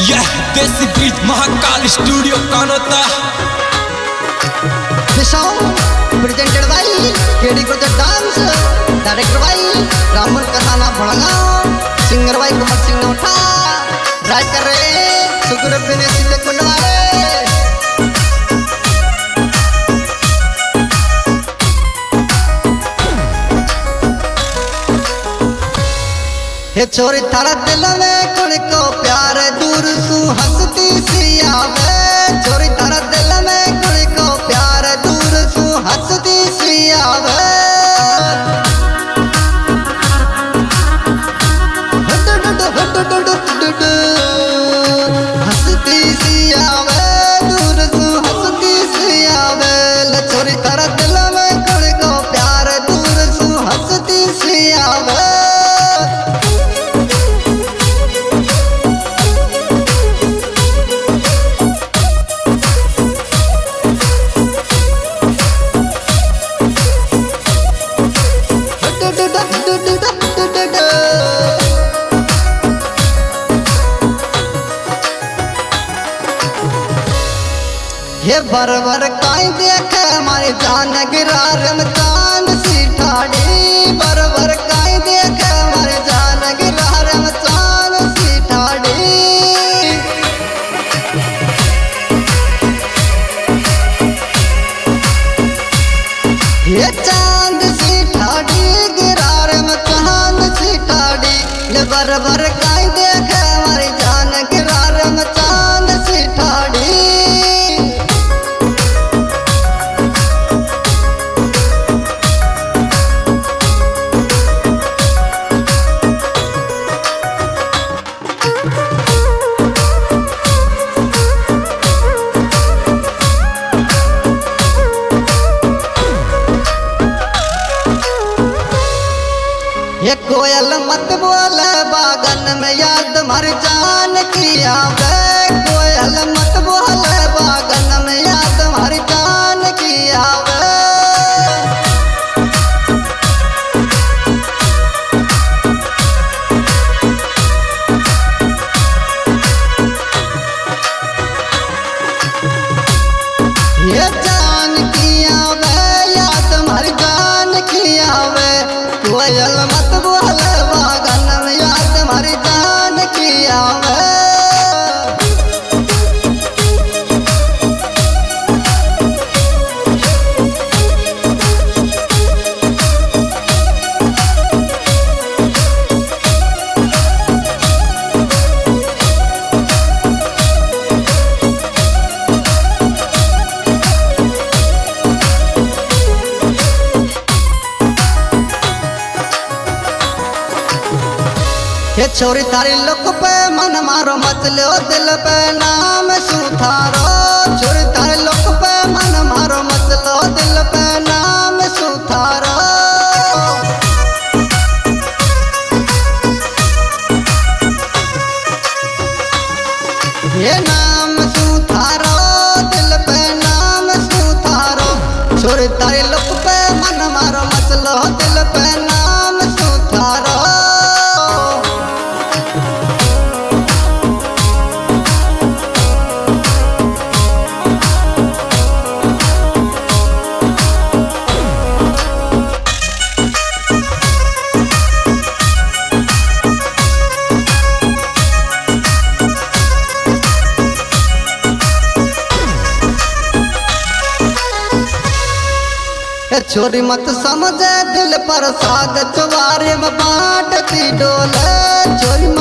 यह देसी beat Mahakal studio Kanota presented by K D को dance director by Raman Kathana Bhadgaon singer by Kumar Singh Nautha write कर रहे सुखदेव बिने सीधे कुंडवाले हे छोरी थारा दिल में कुण को प्यार दूर सु हंसती सी आवे छोरी थारा दिल में कुण को प्यार दूर सु हंसती सी आवे हंसती सी आवे दूर सु हंसती सी आवे छोरी थारा दिल में कुण को प्यार दूर सु हंसती सी आवे ये बरबर काई देख हमारी जान गिरार में चांद सी ठाड़ी बरबर काई देख हमारी जान गिरार में चांद सी ठाड़ी ये चांद सी ठाड़ी गिरार में चांद सी ठाड़ी ये बरबर काई देख हमारी जान गिरार में चांद सी ठाड़ी ये कोयल मत बोल बागन में याद मर जान की आवे कोयल मत बोल बागन में याद मर जान की आवे ये जान की आवे याद मर जान की आवे कोयल मत बोल बागन में याद मर जान की आवे ये छोरी तारी लोक पे मन मारो मत लो दिल पे नाम सुधारो छोरी तारी लोक पे मन मारो मत लो दिल पे नाम सुधारो ये नाम सुधारो दिल पे नाम सुधारो छोरी तारी लोक पे मन मारो मत लो दिल पे नाम सुधारो छोरी मत समझे दिल पर साग चुवारे में बांटती डोले छोरी